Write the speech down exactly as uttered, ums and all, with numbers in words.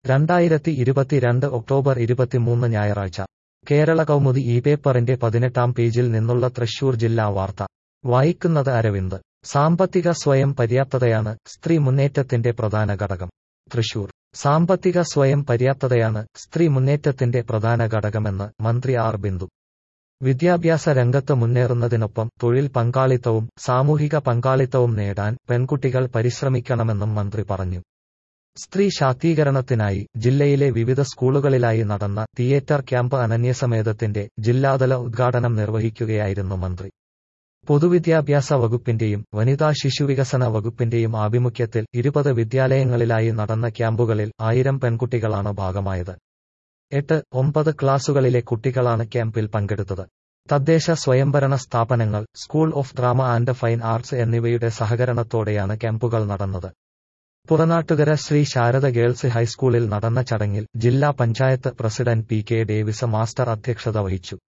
രണ്ടായിരത്തി ഇരുപത്തിരണ്ട് ഒക്ടോബർ ഇരുപത്തിമൂന്ന് ഞായറാഴ്ച കേരള കൗമുദി ഈ പേപ്പറിന്റെ പതിനെട്ടാം പേജിൽ നിന്നുള്ള തൃശൂർ ജില്ലാ വാർത്ത വായിക്കുന്നത് അരവിന്ദ്. സാമ്പത്തിക സ്വയം പര്യാപ്തതയാണ് സ്ത്രീ മുന്നേറ്റത്തിന്റെ പ്രധാന ഘടകം. തൃശൂർ സാമ്പത്തിക സ്വയം പര്യാപ്തതയാണ് സ്ത്രീ മുന്നേറ്റത്തിന്റെ പ്രധാന ഘടകമെന്ന് മന്ത്രി ആർ ബിന്ദു. വിദ്യാഭ്യാസ രംഗത്ത് മുന്നേറുന്നതിനൊപ്പം തൊഴിൽ പങ്കാളിത്തവും സാമൂഹിക പങ്കാളിത്തവും നേടാൻ പെൺകുട്ടികൾ പരിശ്രമിക്കണമെന്നും മന്ത്രി പറഞ്ഞു. സ്ത്രീ ശാക്തീകരണത്തിനായി ജില്ലയിലെ വിവിധ സ്കൂളുകളിലായി നടന്ന തിയേറ്റർ ക്യാമ്പ് അനന്യസമേതത്തിന്റെ ജില്ലാതല ഉദ്ഘാടനം നിർവഹിക്കുകയായിരുന്നു മന്ത്രി. പൊതുവിദ്യാഭ്യാസ വകുപ്പിന്റെയും വനിതാ ശിശുവികസന വകുപ്പിന്റെയും ആഭിമുഖ്യത്തിൽ ഇരുപത് വിദ്യാലയങ്ങളിലായി നടന്ന ക്യാമ്പുകളിൽ ആയിരം പെൺകുട്ടികളാണ് ഭാഗമായത്. എട്ട് ഒമ്പത് ക്ലാസുകളിലെ കുട്ടികളാണ് ക്യാമ്പിൽ പങ്കെടുത്തത്. തദ്ദേശ സ്വയംഭരണ സ്ഥാപനങ്ങൾ, school of drama and fine arts എന്നിവയുടെ സഹകരണത്തോടെയാണ് ക്യാമ്പുകൾ നടന്നത്. പുറനാട്ടുകര ശ്രീ ശാരദ ഗേൾസ് ഹൈസ്കൂളിൽ നടന്ന ചടങ്ങിൽ ജില്ലാ panchayat president P K Davis master അധ്യക്ഷത വഹിച്ചു.